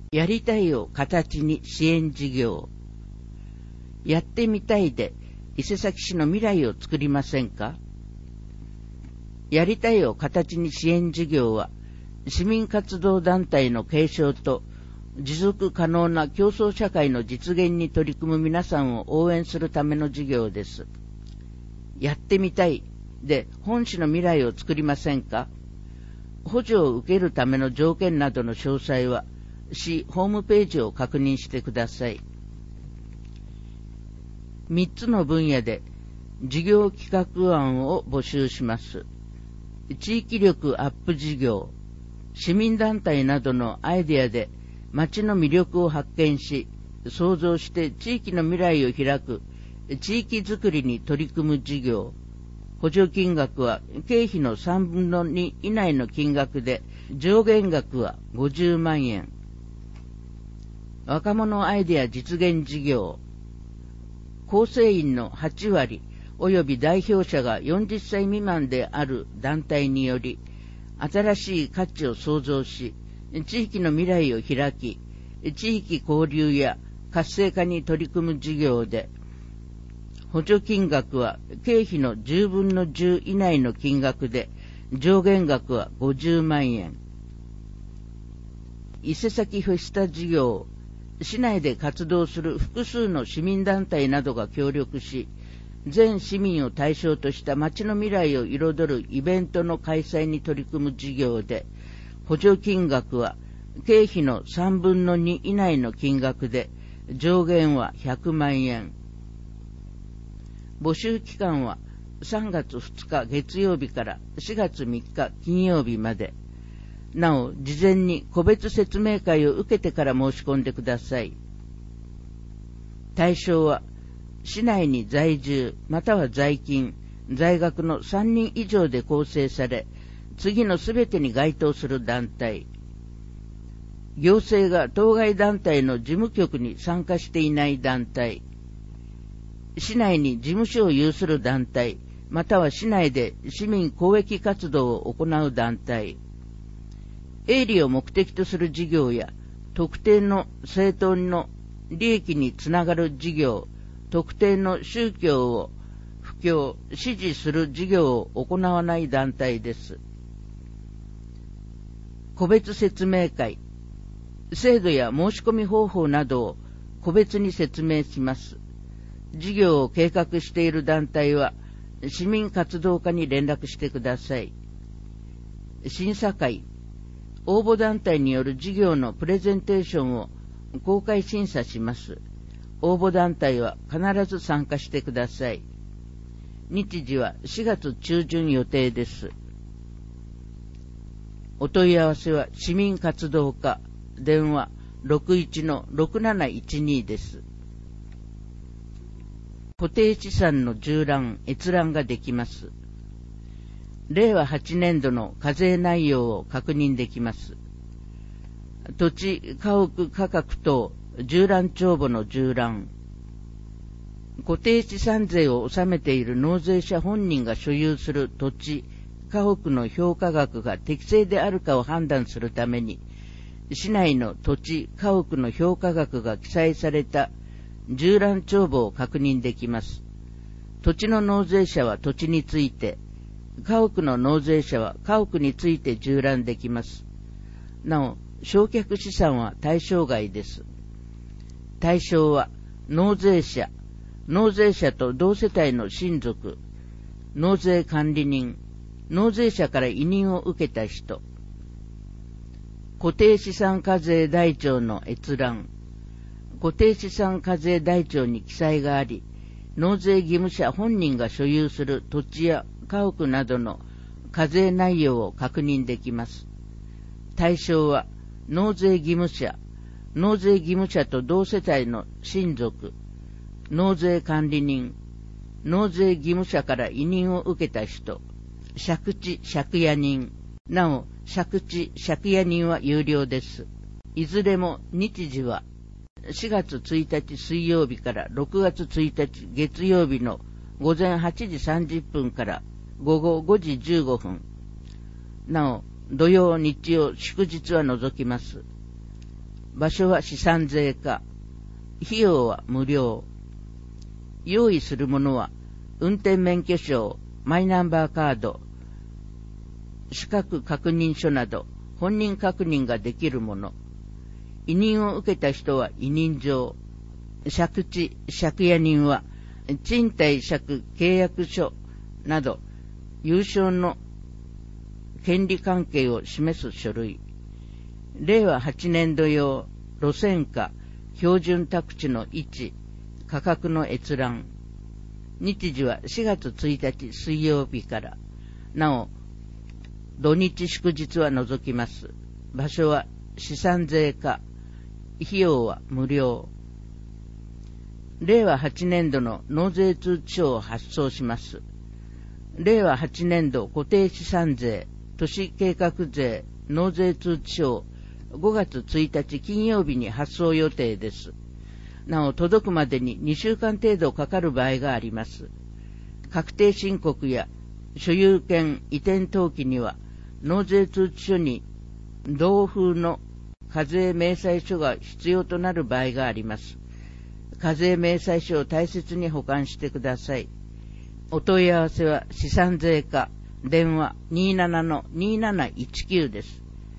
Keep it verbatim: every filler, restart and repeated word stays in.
やりたいを形に支援事業。やってみたいで伊勢崎市の未来を作りませんか？やりたいを形に支援事業は、市民活動団体の継承と持続可能な競争社会の実現に取り組む皆さんを応援するための事業です。やってみたいで本市の未来を作りませんか？補助を受けるための条件などの詳細は、市ホームページを確認してください。みっつの分野で事業企画案を募集します。地域力アップ事業、市民団体などのアイデアで町の魅力を発見し、創造して地域の未来を開く地域づくりに取り組む事業。補助金額は経費のさんぶんのに以内の金額で、上限額はごじゅうまんえん。若者アイデア実現事業。構成員のはちわり及び代表者がよんじゅっさい未満である団体により、新しい価値を創造し、地域の未来を開き、地域交流や活性化に取り組む事業で、補助金額は経費のじゅうぶんのじゅう以内の金額で、上限額はごじゅうまんえん。伊勢崎フェスタ事業。市内で活動する複数の市民団体などが協力し、全市民を対象とした町の未来を彩るイベントの開催に取り組む事業で、補助金額は経費のさんぶんのに以内の金額で、上限はひゃくまんえん。募集期間はさんがつふつか月曜日からしがつみっか金曜日まで。なお、事前に個別説明会を受けてから申し込んでください。対象は、市内に在住または在勤、在学のさんにん以上で構成され、次のすべてに該当する団体。行政が当該団体の事務局に参加していない団体。市内に事務所を有する団体、または市内で市民公益活動を行う団体。営利を目的とする事業や特定の政党の利益につながる事業、特定の宗教を布教、支持する事業を行わない団体です。個別説明会、制度や申し込み方法などを個別に説明します。事業を計画している団体は市民活動課に連絡してください。審査会、応募団体による事業のプレゼンテーションを公開審査します。応募団体は必ず参加してください。日時はしがつちゅうじゅん予定です。お問い合わせは市民活動課、電話 ろくいちのろくなないちに です。固定資産の縦覧、閲覧ができます。れいわはちねんどの課税内容を確認できます。土地、家屋価格等縦覧帳簿の縦覧。固定資産税を納めている納税者本人が所有する土地、家屋の評価額が適正であるかを判断するために、市内の土地、家屋の評価額が記載された縦覧帳簿を確認できます。土地の納税者は土地について、家屋の納税者は家屋について縦覧できます。なお、償却資産は対象外です。対象は、納税者、納税者と同世帯の親族、納税管理人、納税者から委任を受けた人、固定資産課税台帳の閲覧、固定資産課税台帳に記載があり、納税義務者本人が所有する土地や家屋などの課税内容を確認できます。対象は、納税義務者、納税義務者と同世帯の親族、納税管理人、納税義務者から委任を受けた人、借地借家人。なお、借地借家人は有料です。いずれも日時はしがつついたち水曜日からろくがつついたち月曜日のごぜんはちじさんじゅっぷんからごごごじじゅうごふん。なお、土曜、日曜、祝日は除きます。 場所は資産税課。費用は無料。用意するものは、運転免許証、マイナンバーカード、資格確認書など、本人確認ができるもの。委任を受けた人は委任状。借地、借家人は、賃貸借契約書など、有償の権利関係を示す書類。れいわはちねんど用、路線価、標準宅地の位置、価格の閲覧。日時はしがつついたち水曜日から。なお、土日祝日は除きます。場所は資産税課。費用は無料。れいわはちねんどの納税通知書を発送します。れいわはちねんど固定資産税、都市計画税、納税通知書をごがつついたち金曜日に発送予定です。なお、届くまでににしゅうかん程度かかる場合があります。確定申告や所有権移転登記には、納税通知書に同封の課税明細書が必要となる場合があります。課税明細書を大切に保管してください。お問い合わせは資産税課、電話 にじゅうななのにじゅうなないちきゅう です。